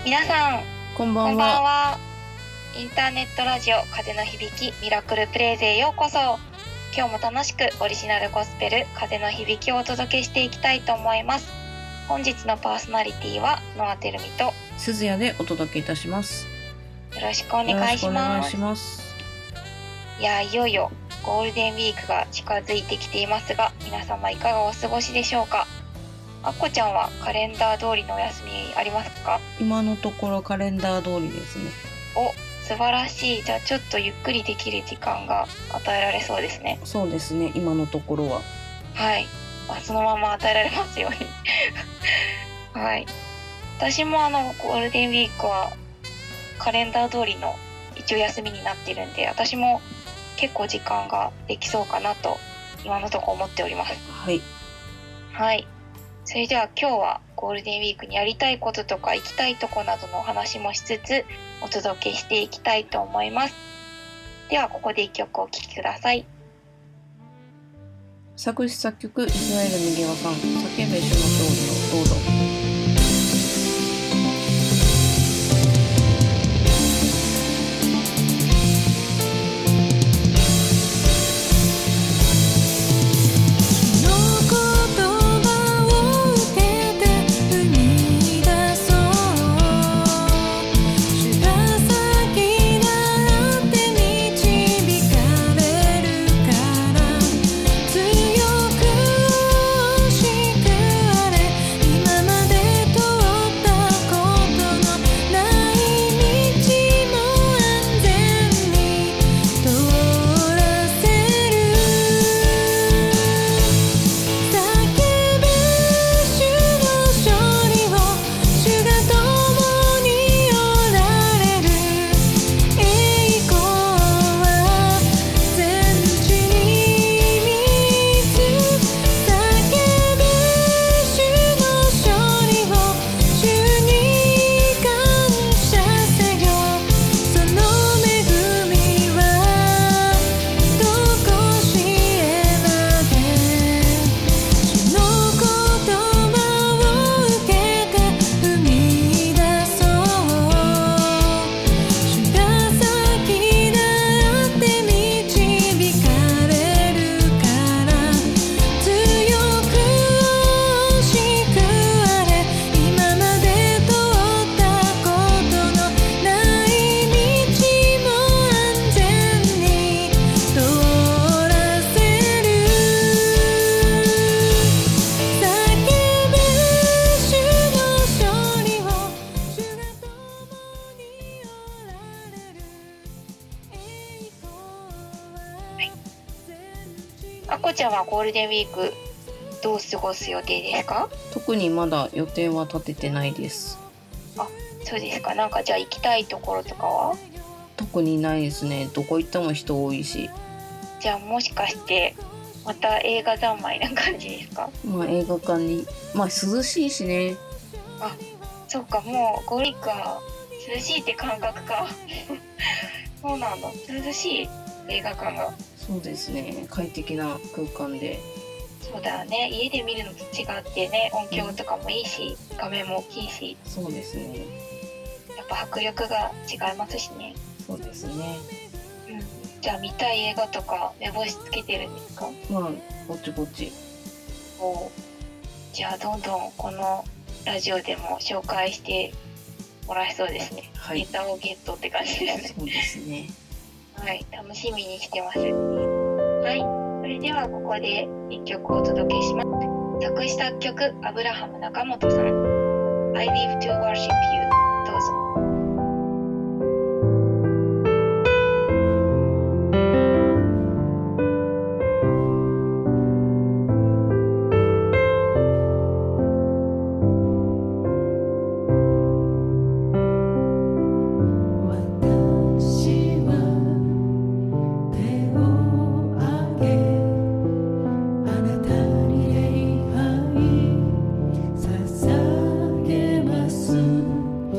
皆さんこんばんこんばんは。 は。インターネットラジオ風の響きミラクルプレイゼへようこそ。今日も楽しくオリジナルゴスペル風の響きをお届けしていきたいと思います。本日のパーソナリティはノアテルミと鈴谷でお届けいたします。 よろしくお願いしよろしくお願います。 します。 いや、いよいよゴールデンウィークが近づいてきていますが、皆様いかがお過ごしでしょうか。あっこちゃんはカレンダー通りのお休みありますか？ 今のところカレンダー通りですね。 お、素晴らしい。じゃあちょっとゆっくりできる時間が与えられそうですね。 そうですね、今のところは。 はい。そのまま与えられますように。はい。私もゴールデンウィークはカレンダー通りの一応休みになってるんで、私も結構時間ができそうかなと今のところ思っております。 はい。 はい。それでは今日はゴールデンウィークにやりたいこととか行きたいとこなどのお話もしつつお届けしていきたいと思います。ではここで一曲お聴きください。 作詞作曲イスラエルミゲワさん、叫べ主の勝利をどうぞ。あこちゃんはゴールデンウィークどう過ごす予定ですか？ 特にまだ予定は立ててないです。 あ、そうですか。なんかじゃあ行きたいところとかは？ 特にないですね。どこ行っても人多いし。 じゃあもしかしてまた映画三昧な感じですか？ 映画館に、涼しいしね。 あ、そうか。もうゴールデンウィークは涼しいって感覚か。そうなんだ。涼しい映画館が。 そうですね、快適な空間で。 そうだよね。家で見るのと違ってね、音響とかもいいし、画面も大きいし。 そうですね。 やっぱ迫力が違いますしね。 そうですね。 うん。じゃあ見たい映画とか目星つけてるんですか？ ぼちぼち。 じゃあどんどんこのラジオでも紹介してもらえそうですね。 はい。 ネタをゲットって感じですね。 そうですね。 はい、楽しみにしてます。はい、それではここで一曲お届けします。作詞作曲アブラハム中本さん、I live to worship you。 どうぞ。 捧げます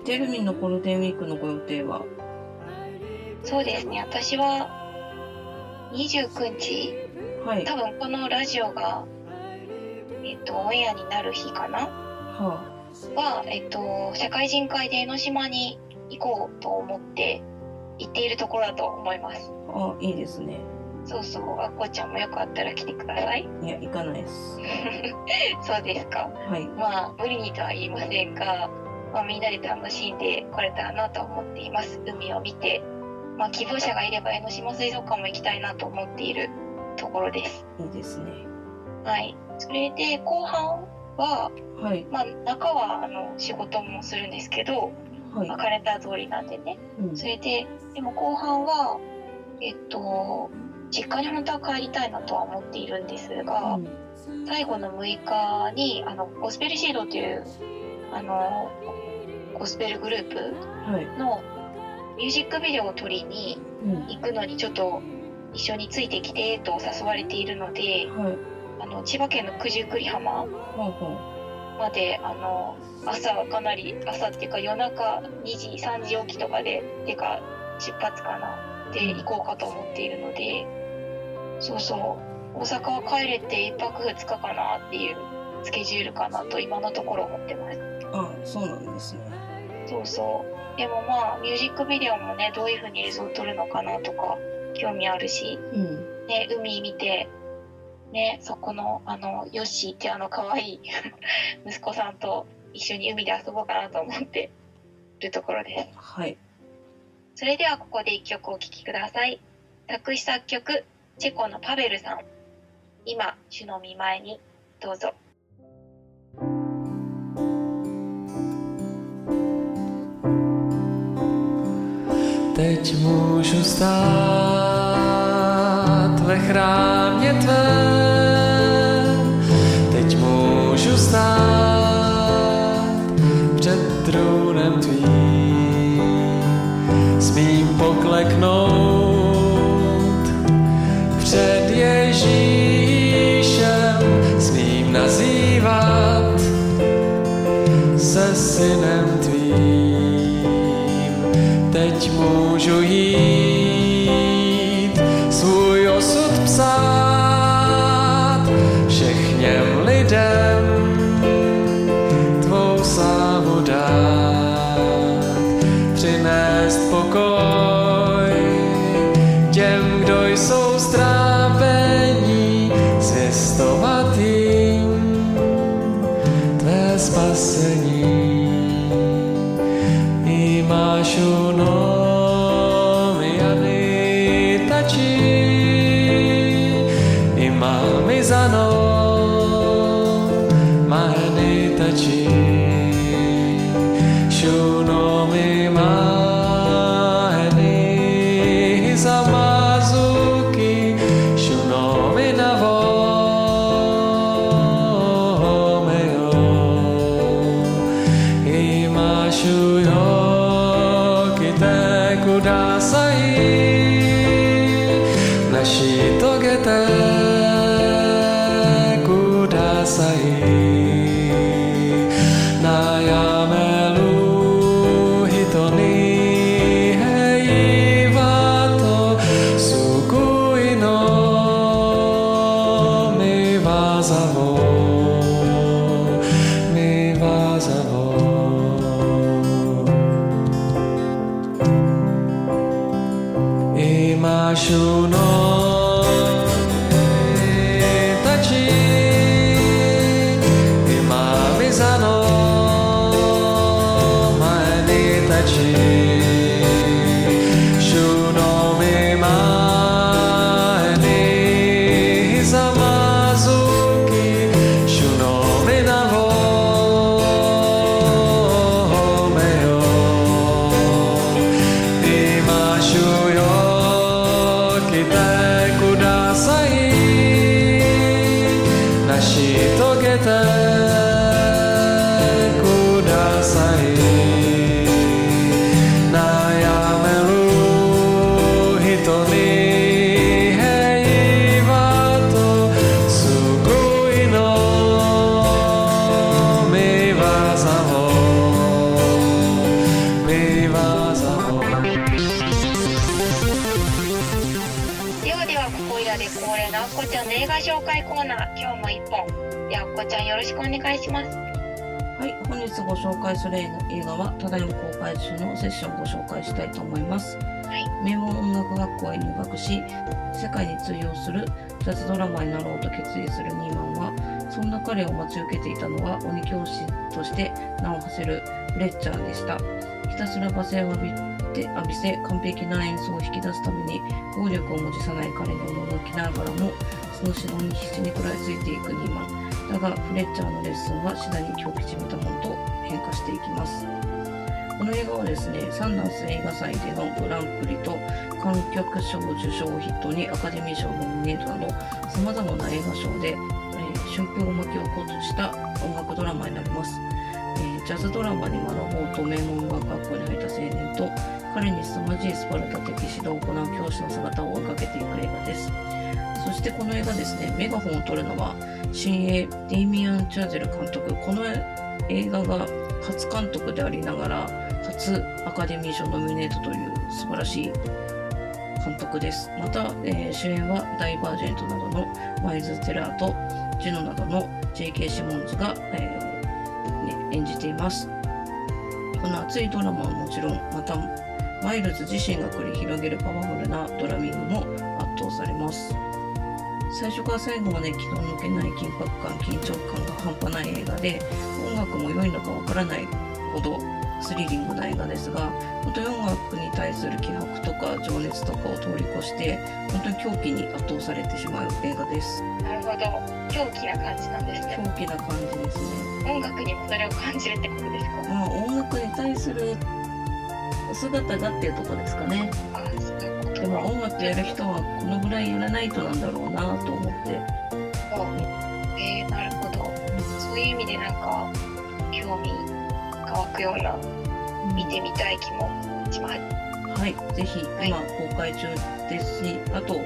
てるみんのゴールデンウィークのご予定は？ そうですね、私は29日、はい、多分このラジオが、オンエアになる日かな、社会人会で江ノ島に行こうと思って行っているところだと思います。 あ、いいですね。 そうそう、あっこちゃんもよかったら来てください。 いや、行かないです。 そうですか。はい。まあ無理にとは言いませんが、みんなで楽しんでこれたらなと思っています。海を見て、希望者がいれば江ノ島水族館も行きたいなと思っているところです。 いいですね。 はい。それで後半は、はい、中は仕事もするんですけど、はい、カレンダー通りなんでね。それででも後半は実家に本当は帰りたいなとは思っているんですが、最後の6日にゴスペルシードというゴスペルグループのミュージックビデオを撮りに行くのにちょっと一緒についてきてと誘われているので、千葉県の九十九里浜まで朝かなり朝っていうか夜中2時3時起きとかで出発かなで行こうかと思っているので、そうそう大阪は帰れて1泊2日かなっていうスケジュールかなと今のところ思ってます。 あ、そうなんですね。 そうそう。でもミュージックビデオもねどういう風に映像を撮るのかなとか興味あるし、ね、海見てね、そこのヨッシーって可愛い息子さんと一緒に海で遊ぼうかなと思っているところです。 はい。 それではここで一曲お聴きください。作詞作曲チェコのパベルさん。今主の御前にどうぞ。 Teď můžu stát ve chrámě tvém, teď můžu stát před trůnem tvým, smím pokleknout před Ježíšem, smím nazývat se synem tvým. Teď můžu jít, svůj osud psát všem lidem, tvou slávu dát, přinést pokoj těm, kdo jsou strápení, zvěstovat jim tvé spasení. Imášunomi anitači, imami zano mahenitachi, shunomi maheni zamazuki, shunomi navomeo, imášuyo kudasai nashitogete kudasai nayamelu hitoni heivato sukui no mivazavo Imashuno tachi imamizano mani tachi shuno mimani zamazuki shuno minavo meo imashuyo kudasai nashitogete kudasai ではでは、ここいらで恒例のあっこちゃんの映画紹介コーナー、今日も1本。では、あっこちゃんよろしくお願いします。 はい、本日ご紹介する映画はただいま公開中のセッションをご紹介したいと思います。名門音楽学校へ入学し、世界に通用するジャズドラマーになろうと決意するニーマンは、そんな彼を待ち受けていたのは鬼教師として名を馳せるフレッチャーでした。ひたすら罵声を浴びせ完璧な演奏を引き出すために暴力を持ちさない彼に驚きながらも、その指導に必死に食らいついていくニーマン。だがフレッチャーのレッスンは次第に狂気じみたものと変化していきます。この映画はですね、サンダース映画祭でのグランプリと観客賞受賞を筆頭にアカデミー賞ノミネートなど様々な映画賞で、春風を巻き起こした音楽ドラマになります。ジャズドラマに学ぼうと名門音楽学校に入った青年と、彼に凄まじいスパルタ的指導を行う教師の姿を追いかけていく映画です。そしてこの映画ですね、メガホンを取るのは新鋭デイミアン・チャーゼル監督。この映画が初監督でありながら初アカデミー賞ノミネートという素晴らしい監督です。また、主演はダイバージェントなどのマイルズ・テラーとジュノなどの J.K. シモンズが、演じています。この熱いドラマはもちろん、またマイルズ自身が繰り広げるパワフルなドラミングも圧倒されます。最初から最後まで気の抜けない緊迫感、緊張感が半端ない映画で、音楽も良いのかわからないほどスリリングな映画ですが、本当に音楽に対する気迫とか情熱とかを通り越して、本当に狂気に圧倒されてしまう映画です。 なるほど、狂気な感じなんですね。 狂気な感じですね。 音楽にもそれを感じるってことですか？ 音楽に対する姿がっていうところですかね。でも音楽やる人はこのぐらいやらないとなんだろうなと思って。 なるほど。そういう意味でなんか興味が湧くような、見てみたい気もします。 はい、ぜひ今公開中ですし、あと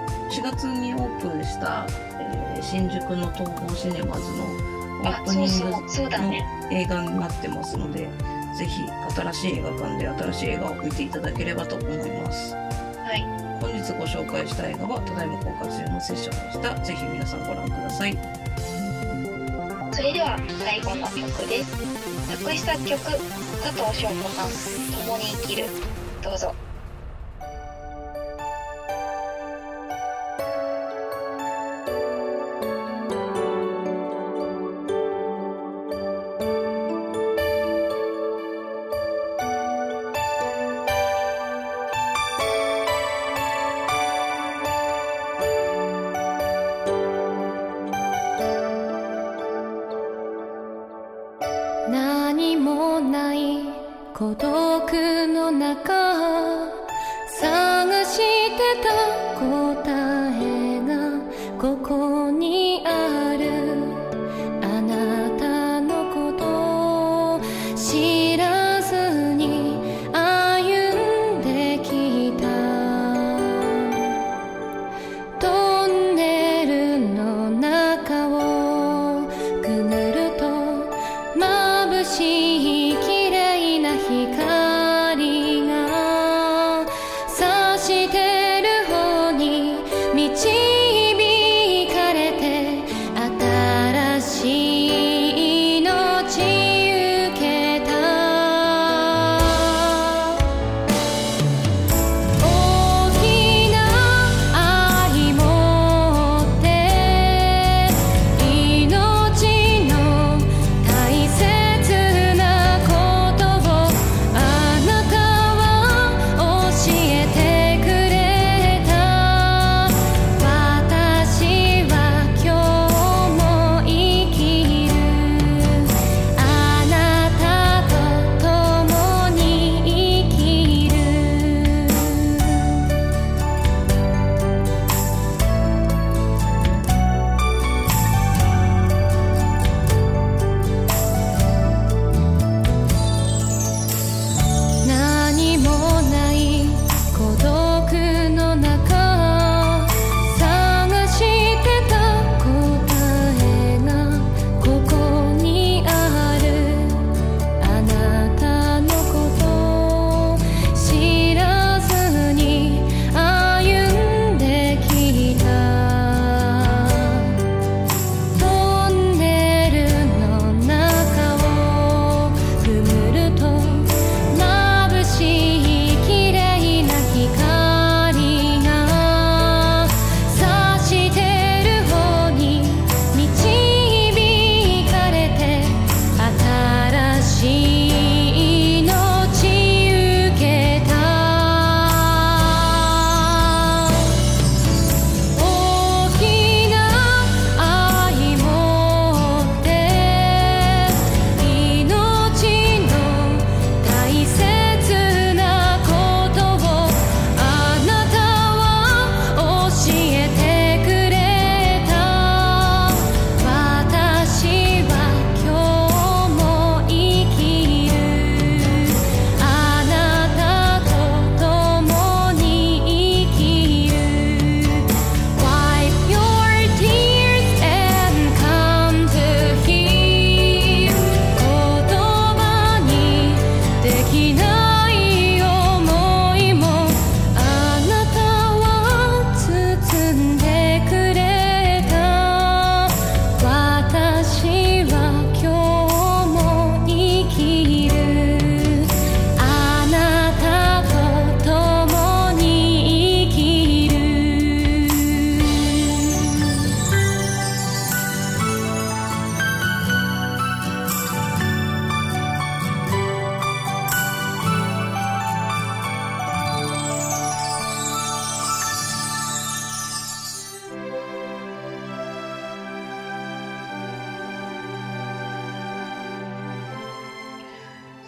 4月にオープンした、新宿の東宝シネマズのオープニングの映画になってますので、ぜひ新しい映画館で新しい映画を見ていただければと思います。 はい、 本日ご紹介した映画はただいま公開中のセッションでした。ぜひ皆さんご覧ください。 それでは最後の曲です。作詞作曲佐藤翔子さん、共に生きる。どうぞ。 何もない孤独の中探してた答えがここにある。あなたのことを知らずに歩んできた。トンネルの中をくぐると眩しい綺麗な光が差してる方に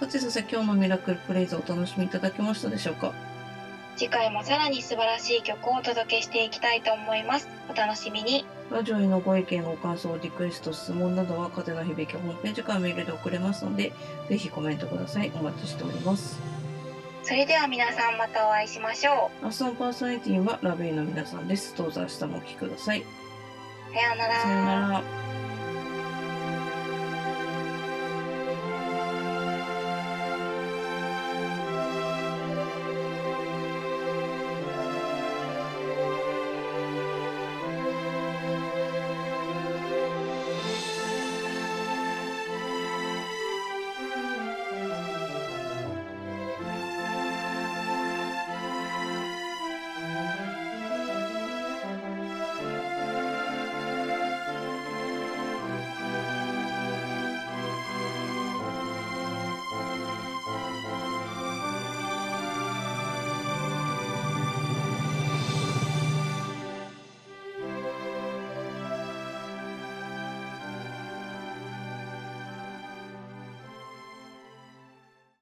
てさて、今日のミラクルプレイズをお楽しみいただけましたでしょうか？ 次回もさらに素晴らしい曲をお届けしていきたいと思います。お楽しみに。 ラジオへのご意見、ご感想、リクエスト、質問などは風の響きホームページからメールで送れますので、ぜひコメントください。お待ちしております。 それでは皆さんまたお会いしましょ明日のパーソナリティはラベイの皆さんです。どうぞ明日もお聞きください。 う。さようなら。 さようなら。